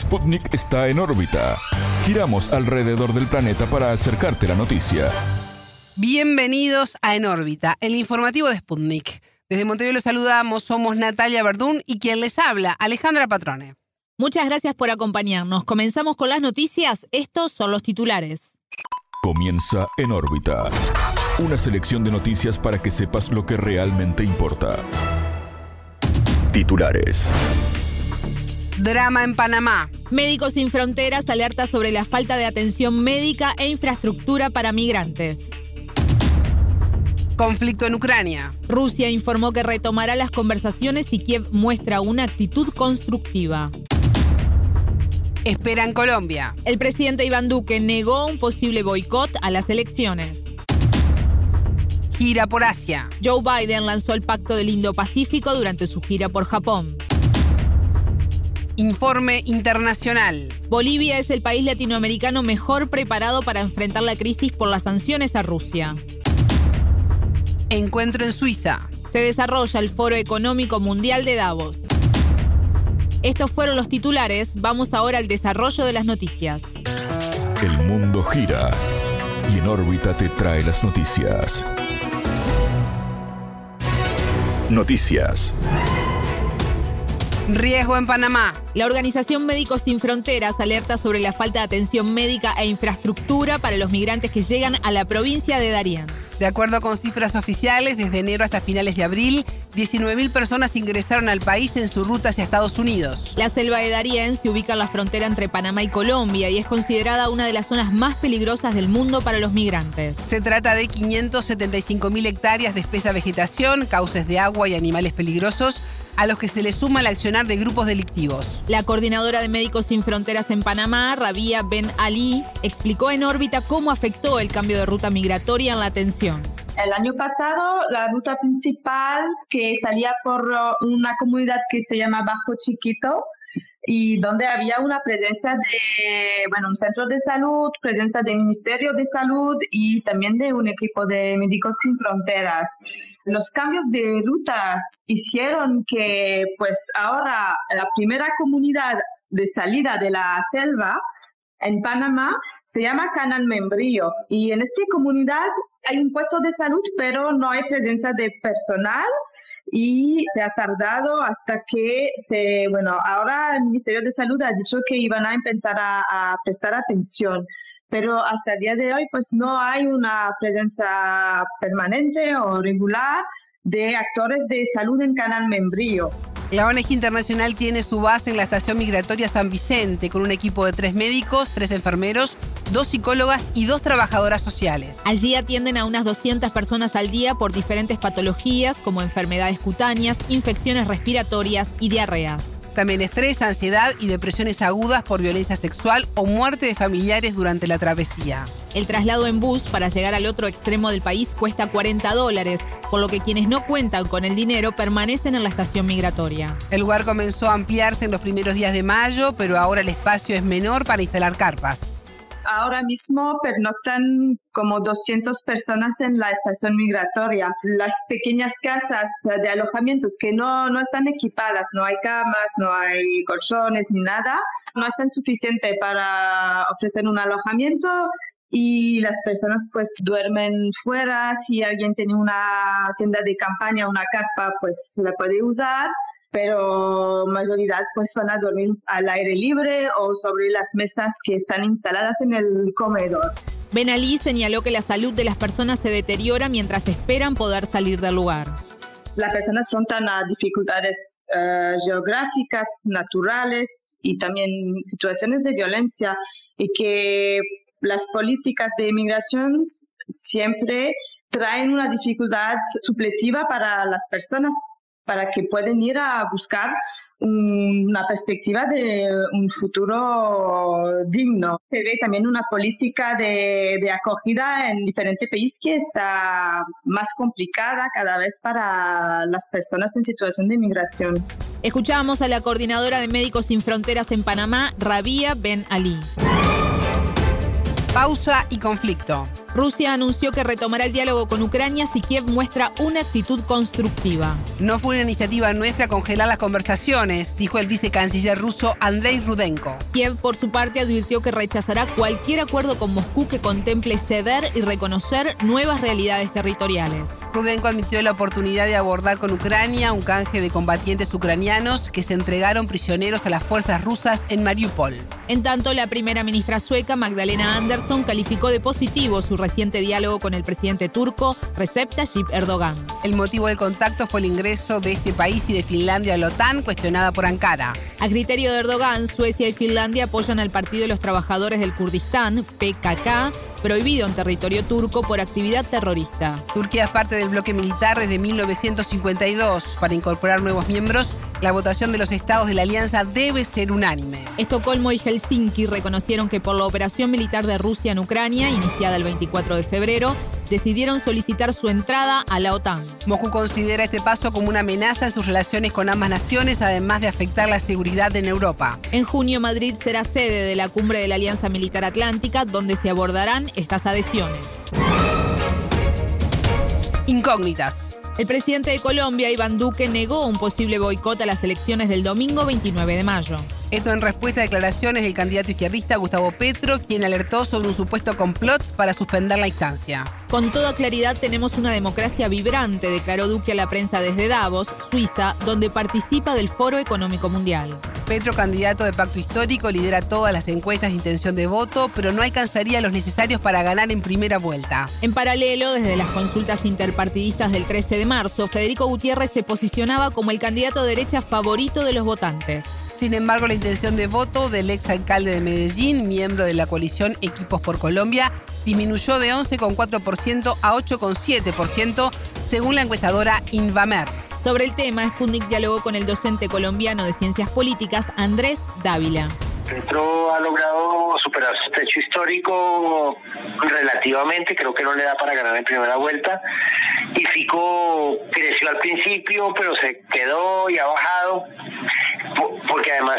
Sputnik está en órbita. Giramos alrededor del planeta para acercarte la noticia. Bienvenidos a En órbita, el informativo de Sputnik. Desde Montevideo los saludamos, somos Natalia Verdún y quien les habla, Alejandra Patrone. Muchas gracias por acompañarnos. Comenzamos con las noticias. Estos son los titulares. Comienza En órbita. Una selección de noticias para que sepas lo que realmente importa. Titulares. Drama en Panamá. Médicos Sin Fronteras alerta sobre la falta de atención médica e infraestructura para migrantes. Conflicto en Ucrania. Rusia informó que retomará las conversaciones si Kiev muestra una actitud constructiva. Espera en Colombia. El presidente Iván Duque negó un posible boicot a las elecciones. Gira por Asia. Joe Biden lanzó el Pacto del Indo-Pacífico durante su gira por Japón. Informe internacional. Bolivia es el país latinoamericano mejor preparado para enfrentar la crisis por las sanciones a Rusia. Encuentro en Suiza. Se desarrolla el Foro Económico Mundial de Davos. Estos fueron los titulares. Vamos ahora al desarrollo de las noticias. El mundo gira y En órbita te trae las noticias. Noticias. Riesgo en Panamá. La organización Médicos Sin Fronteras alerta sobre la falta de atención médica e infraestructura para los migrantes que llegan a la provincia de Darién. De acuerdo con cifras oficiales, desde enero hasta finales de abril, 19.000 personas ingresaron al país en su ruta hacia Estados Unidos. La selva de Darién se ubica en la frontera entre Panamá y Colombia y es considerada una de las zonas más peligrosas del mundo para los migrantes. Se trata de 575.000 hectáreas de espesa vegetación, cauces de agua y animales peligrosos, a los que se le suma el accionar de grupos delictivos. La coordinadora de Médicos Sin Fronteras en Panamá, Rabia Ben Ali, explicó en órbita cómo afectó el cambio de ruta migratoria en la atención. El año pasado, la ruta principal que salía por una comunidad que se llama Bajo Chiquito y donde había una presencia de un centro de salud, presencia del Ministerio de Salud y también de un equipo de Médicos Sin Fronteras. Los cambios de ruta hicieron que ahora la primera comunidad de salida de la selva en Panamá se llama Canal Membrillo y en esta comunidad hay un puesto de salud pero no hay presencia de personal y se ha tardado hasta que ahora el Ministerio de Salud ha dicho que iban a empezar a prestar atención, pero hasta el día de hoy no hay una presencia permanente o regular de actores de salud en Canal Membrillo. La ONG Internacional tiene su base en la estación migratoria San Vicente, con un equipo de 3 médicos, 3 enfermeros, 2 psicólogas y 2 trabajadoras sociales. Allí atienden a unas 200 personas al día por diferentes patologías como enfermedades cutáneas, infecciones respiratorias y diarreas. También estrés, ansiedad y depresiones agudas por violencia sexual o muerte de familiares durante la travesía. El traslado en bus para llegar al otro extremo del país cuesta $40, por lo que quienes no cuentan con el dinero permanecen en la estación migratoria. El lugar comenzó a ampliarse en los primeros días de mayo, pero ahora el espacio es menor para instalar carpas. Ahora mismo pernoctan como 200 personas en la estación migratoria. Las pequeñas casas de alojamientos que no están equipadas, no hay camas, no hay colchones ni nada, no están suficientes para ofrecer un alojamiento y las personas duermen fuera. Si alguien tiene una tienda de campaña, una carpa, se la puede usar. Pero mayoría van a dormir al aire libre o sobre las mesas que están instaladas en el comedor. Ben Ali señaló que la salud de las personas se deteriora mientras esperan poder salir del lugar. Las personas afrontan a dificultades geográficas, naturales y también situaciones de violencia y que las políticas de inmigración siempre traen una dificultad supletiva para las personas, para que puedan ir a buscar una perspectiva de un futuro digno. Se ve también una política de acogida en diferentes países que está más complicada cada vez para las personas en situación de inmigración. Escuchábamos a la coordinadora de Médicos Sin Fronteras en Panamá, Rabia Ben Ali. Pausa y conflicto. Rusia anunció que retomará el diálogo con Ucrania si Kiev muestra una actitud constructiva. No fue una iniciativa nuestra congelar las conversaciones, dijo el vicecanciller ruso Andrei Rudenko. Kiev, por su parte, advirtió que rechazará cualquier acuerdo con Moscú que contemple ceder y reconocer nuevas realidades territoriales. Rudenko admitió la oportunidad de abordar con Ucrania un canje de combatientes ucranianos que se entregaron prisioneros a las fuerzas rusas en Mariupol. En tanto, la primera ministra sueca, Magdalena Andersson, calificó de positivo su reciente diálogo con el presidente turco Recep Tayyip Erdogan. El motivo del contacto fue el ingreso de este país y de Finlandia a la OTAN, cuestionada por Ankara. A criterio de Erdogan, Suecia y Finlandia apoyan al Partido de los Trabajadores del Kurdistán, PKK, prohibido en territorio turco por actividad terrorista. Turquía es parte del bloque militar desde 1952. Para incorporar nuevos miembros, la votación de los estados de la alianza debe ser unánime. Estocolmo y Helsinki reconocieron que por la operación militar de Rusia en Ucrania, iniciada el 24 de febrero, decidieron solicitar su entrada a la OTAN. Moscú considera este paso como una amenaza en sus relaciones con ambas naciones, además de afectar la seguridad en Europa. En junio, Madrid será sede de la cumbre de la Alianza Militar Atlántica, donde se abordarán estas adhesiones. Incógnitas. El presidente de Colombia, Iván Duque, negó un posible boicot a las elecciones del domingo 29 de mayo. Esto en respuesta a declaraciones del candidato izquierdista Gustavo Petro, quien alertó sobre un supuesto complot para suspender la instancia. Con toda claridad tenemos una democracia vibrante, declaró Duque a la prensa desde Davos, Suiza, donde participa del Foro Económico Mundial. Petro, candidato de Pacto Histórico, lidera todas las encuestas de intención de voto, pero no alcanzaría los necesarios para ganar en primera vuelta. En paralelo, desde las consultas interpartidistas del 13 de marzo, Federico Gutiérrez se posicionaba como el candidato de derecha favorito de los votantes. Sin embargo, la intención de voto del exalcalde de Medellín, miembro de la coalición Equipos por Colombia, disminuyó de 11,4% a 8,7%, según la encuestadora Invamer. Sobre el tema, Sputnik dialogó con el docente colombiano de Ciencias Políticas, Andrés Dávila. Petro ha logrado superar su techo histórico relativamente, creo que no le da para ganar en primera vuelta. Y Fico creció al principio, pero se quedó y ha bajado, porque además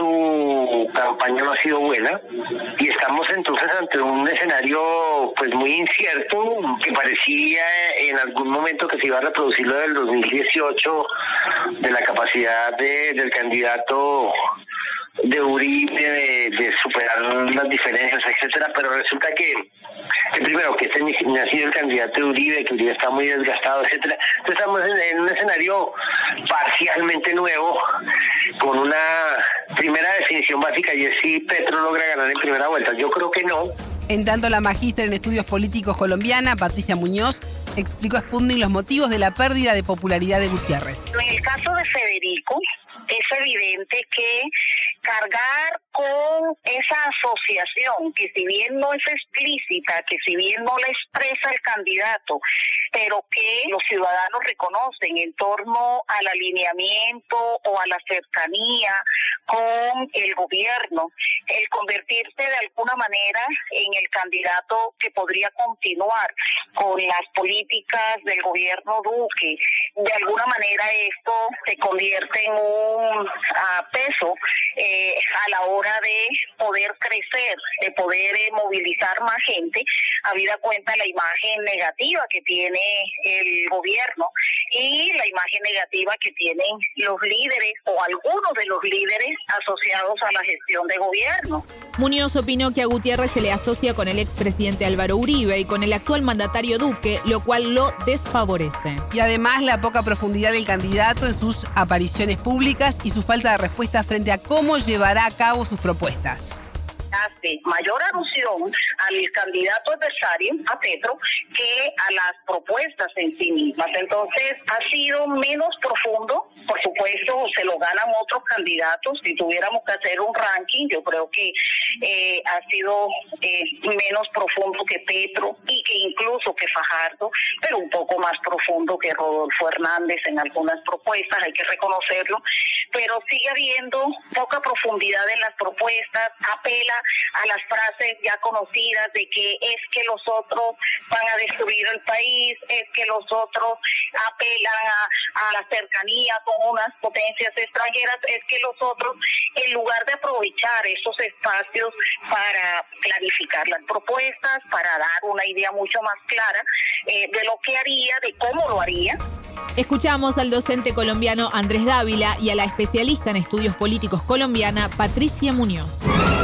su campaña no ha sido buena. Y estamos entonces ante un escenario pues muy incierto, que parecía en algún momento que se iba a reproducir lo del 2018, de la capacidad del candidato de Uribe de superar las diferencias, etcétera, pero resulta que primero que este ni ha sido el candidato de Uribe, que Uribe está muy desgastado, etcétera. Entonces estamos en un escenario parcialmente nuevo, con una primera definición básica, y es si Petro logra ganar en primera vuelta. Yo creo que no. En tanto, la magíster en estudios políticos colombiana, Patricia Muñoz, explicó a Sputnik los motivos de la pérdida de popularidad de Gutiérrez. En el caso de Federico, es evidente que cargar con esa asociación, que si bien no es explícita, que si bien no la expresa el candidato, pero que los ciudadanos reconocen en torno al alineamiento o a la cercanía con el gobierno, el convertirse de alguna manera en el candidato que podría continuar con las políticas del gobierno Duque, de alguna manera esto se convierte en un peso a la hora de poder crecer, de poder movilizar más gente, habida cuenta la imagen negativa que tiene el gobierno y la imagen negativa que tienen los líderes o algunos de los líderes asociados a la gestión de gobierno. Muñoz opinó que a Gutiérrez se le asocia con el expresidente Álvaro Uribe y con el actual mandatario Duque, lo cual lo desfavorece. Y además la poca profundidad del candidato en sus apariciones públicas y su falta de respuesta frente a cómo llevará a cabo sus propuestas. Hace mayor alusión al candidato adversario, a Petro, que a las propuestas en sí mismas. Entonces, ha sido menos profundo. Por supuesto, se lo ganan otros candidatos. Si tuviéramos que hacer un ranking, yo creo que ha sido menos profundo que Petro y que incluso que Fajardo, pero un poco más profundo que Rodolfo Hernández en algunas propuestas, hay que reconocerlo. Pero sigue habiendo poca profundidad en las propuestas, apela a las frases ya conocidas de que es que los otros van a destruir el país, es que los otros apelan a la cercanía con unas potencias extranjeras, es que los otros, en lugar de aprovechar aprovechar esos espacios para clarificar las propuestas, para dar una idea mucho más clara de lo que haría, de cómo lo haría. Escuchamos al docente colombiano Andrés Dávila y a la especialista en estudios políticos colombiana Patricia Muñoz.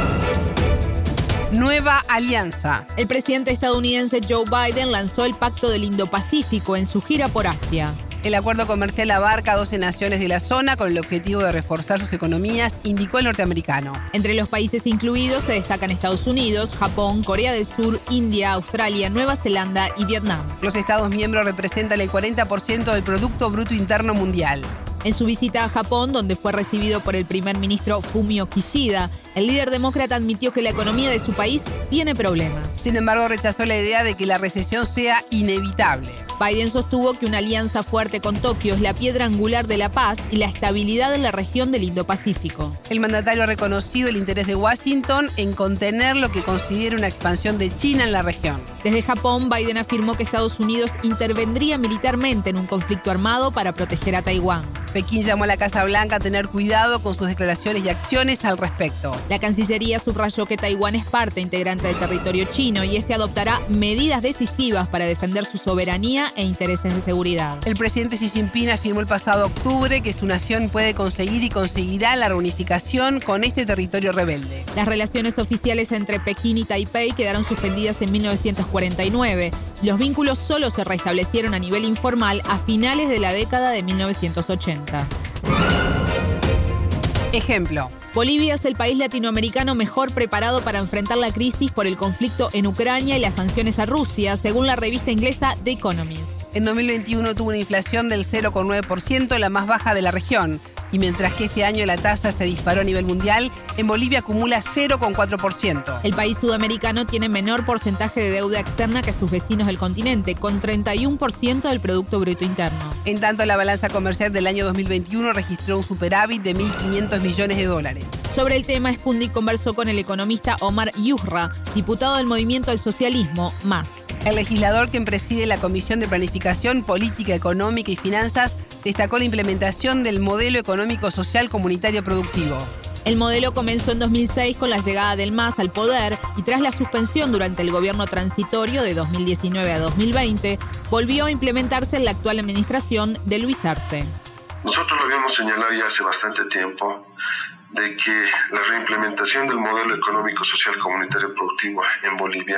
Nueva alianza. El presidente estadounidense Joe Biden lanzó el Pacto del Indo-Pacífico en su gira por Asia. El acuerdo comercial abarca 12 naciones de la zona con el objetivo de reforzar sus economías, indicó el norteamericano. Entre los países incluidos se destacan Estados Unidos, Japón, Corea del Sur, India, Australia, Nueva Zelanda y Vietnam. Los Estados miembros representan el 40% del Producto Bruto Interno Mundial. En su visita a Japón, donde fue recibido por el primer ministro Fumio Kishida, el líder demócrata admitió que la economía de su país tiene problemas. Sin embargo, rechazó la idea de que la recesión sea inevitable. Biden sostuvo que una alianza fuerte con Tokio es la piedra angular de la paz y la estabilidad en la región del Indo-Pacífico. El mandatario ha reconocido el interés de Washington en contener lo que considera una expansión de China en la región. Desde Japón, Biden afirmó que Estados Unidos intervendría militarmente en un conflicto armado para proteger a Taiwán. Pekín llamó a la Casa Blanca a tener cuidado con sus declaraciones y acciones al respecto. La Cancillería subrayó que Taiwán es parte integrante del territorio chino y este adoptará medidas decisivas para defender su soberanía e intereses de seguridad. El presidente Xi Jinping afirmó el pasado octubre que su nación puede conseguir y conseguirá la reunificación con este territorio rebelde. Las relaciones oficiales entre Pekín y Taipei quedaron suspendidas en 1949. Los vínculos solo se restablecieron a nivel informal a finales de la década de 1980. Ejemplo. Bolivia es el país latinoamericano mejor preparado para enfrentar la crisis por el conflicto en Ucrania y las sanciones a Rusia, según la revista inglesa The Economist. En 2021 tuvo una inflación del 0,9%, la más baja de la región. Y mientras que este año la tasa se disparó a nivel mundial, en Bolivia acumula 0,4%. El país sudamericano tiene menor porcentaje de deuda externa que sus vecinos del continente, con 31% del Producto Bruto Interno. En tanto, la balanza comercial del año 2021 registró un superávit de 1.500 millones de dólares. Sobre el tema, Sputnik conversó con el economista Omar Yusra, diputado del Movimiento del Socialismo, MAS. El legislador, quien preside la Comisión de Planificación, Política Económica y Finanzas, destacó la implementación del modelo económico social comunitario productivo. El modelo comenzó en 2006 con la llegada del MAS al poder y tras la suspensión durante el gobierno transitorio de 2019 a 2020, volvió a implementarse en la actual administración de Luis Arce. Nosotros lo habíamos señalado ya hace bastante tiempo de que la reimplementación del modelo económico social comunitario productivo en Bolivia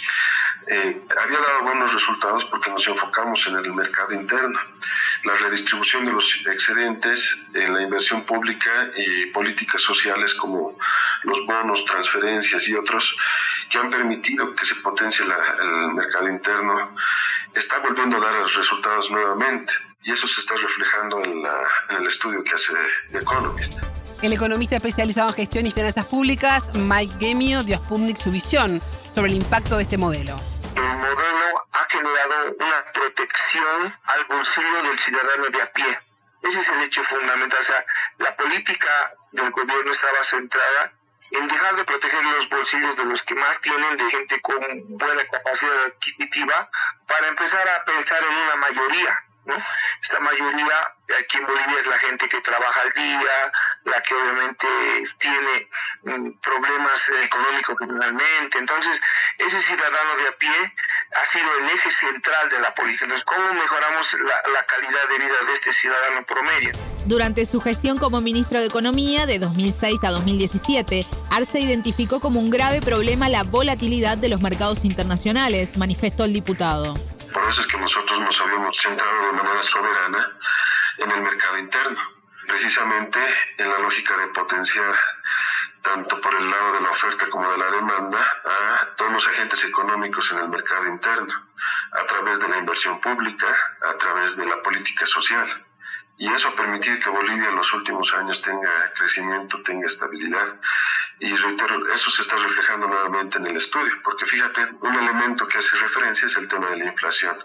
había dado buenos resultados porque nos enfocamos en el mercado interno, la redistribución de los excedentes en la inversión pública y políticas sociales como los bonos, transferencias y otros que han permitido que se potencie el mercado interno, está volviendo a dar resultados nuevamente y eso se está reflejando en el estudio que hace The Economist. El economista especializado en gestión y finanzas públicas, Mike Gemio, dio a Sputnik su visión sobre el impacto de este modelo. El modelo ha generado una protección al bolsillo del ciudadano de a pie. Ese es el hecho fundamental. O sea, la política del gobierno estaba centrada en dejar de proteger los bolsillos de los que más tienen, de gente con buena capacidad adquisitiva, para empezar a pensar en una mayoría, ¿no? Esta mayoría aquí en Bolivia es la gente que trabaja al día, la que obviamente tiene problemas económicos generalmente. Entonces, ese ciudadano de a pie ha sido el eje central de la política. Entonces, ¿cómo mejoramos la calidad de vida de este ciudadano promedio? Durante su gestión como ministro de Economía de 2006 a 2017, Arce identificó como un grave problema la volatilidad de los mercados internacionales, manifestó el diputado. Por eso es que nosotros nos habíamos centrado de manera soberana en el mercado interno, precisamente en la lógica de potenciar tanto por el lado de la oferta como de la demanda a todos los agentes económicos en el mercado interno, a través de la inversión pública, a través de la política social. Y eso ha permitido que Bolivia en los últimos años tenga crecimiento, tenga estabilidad. Y reitero, eso se está reflejando nuevamente en el estudio, porque fíjate, un elemento que hace referencia es el tema de la inflación.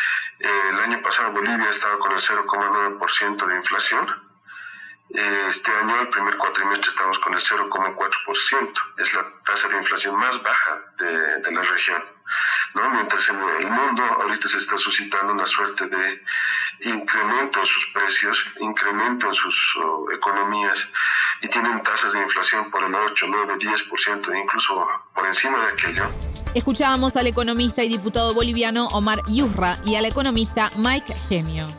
El año pasado Bolivia estaba con el 0,9% de inflación. Este año, el primer cuatrimestre, estamos con el 0,4%. Es la tasa de inflación más baja de la región, ¿no? Mientras en el mundo ahorita se está suscitando una suerte de incremento en sus precios, incremento en sus economías, y tienen tasas de inflación por el 8, 9, 10%, incluso por encima de aquello. Escuchábamos al economista y diputado boliviano Omar Yusra y al economista Mike Gemio.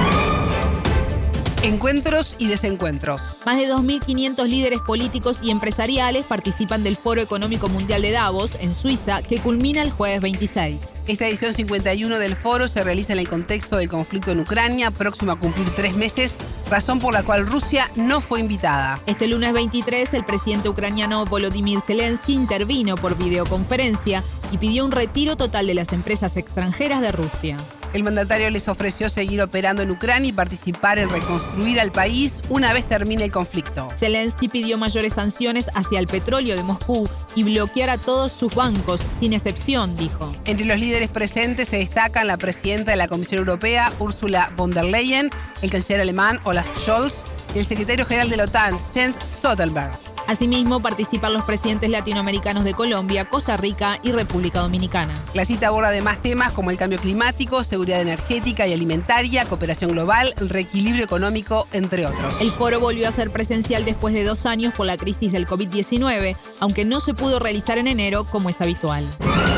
Encuentros y desencuentros. Más de 2.500 líderes políticos y empresariales participan del Foro Económico Mundial de Davos, en Suiza, que culmina el jueves 26. Esta edición 51 del foro se realiza en el contexto del conflicto en Ucrania, próximo a cumplir 3 meses, razón por la cual Rusia no fue invitada. Este lunes 23, el presidente ucraniano Volodymyr Zelensky intervino por videoconferencia y pidió un retiro total de las empresas extranjeras de Rusia. El mandatario les ofreció seguir operando en Ucrania y participar en reconstruir al país una vez termine el conflicto. Zelensky pidió mayores sanciones hacia el petróleo de Moscú y bloquear a todos sus bancos, sin excepción, dijo. Entre los líderes presentes se destacan la presidenta de la Comisión Europea, Ursula von der Leyen, el canciller alemán Olaf Scholz y el secretario general de la OTAN, Jens Stoltenberg. Asimismo, participan los presidentes latinoamericanos de Colombia, Costa Rica y República Dominicana. La cita aborda además temas como el cambio climático, seguridad energética y alimentaria, cooperación global, el reequilibrio económico, entre otros. El foro volvió a ser presencial después de 2 años por la crisis del COVID-19, aunque no se pudo realizar en enero como es habitual.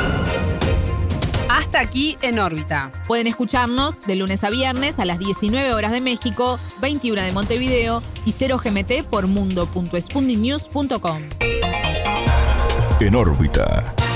Hasta aquí En órbita. Pueden escucharnos de lunes a viernes a las 19 horas de México, 21 de Montevideo y 0 GMT por mundo.spundinews.com. En órbita.